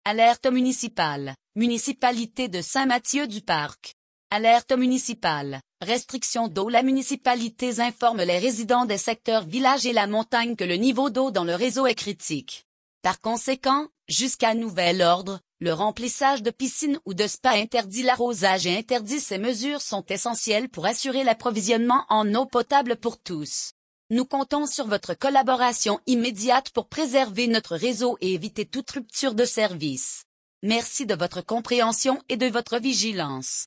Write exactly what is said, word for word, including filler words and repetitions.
Alerte municipale, municipalité de Saint-Mathieu-du-Parc. Alerte municipale, restriction d'eau. La municipalité informe les résidents des secteurs villages et la montagne que le niveau d'eau dans le réseau est critique. Par conséquent, jusqu'à nouvel ordre, le remplissage de piscines ou de spas interdit, l'arrosage est interdit. Ces mesures sont essentielles pour assurer l'approvisionnement en eau potable pour tous. Nous comptons sur votre collaboration immédiate pour préserver notre réseau et éviter toute rupture de service. Merci de votre compréhension et de votre vigilance.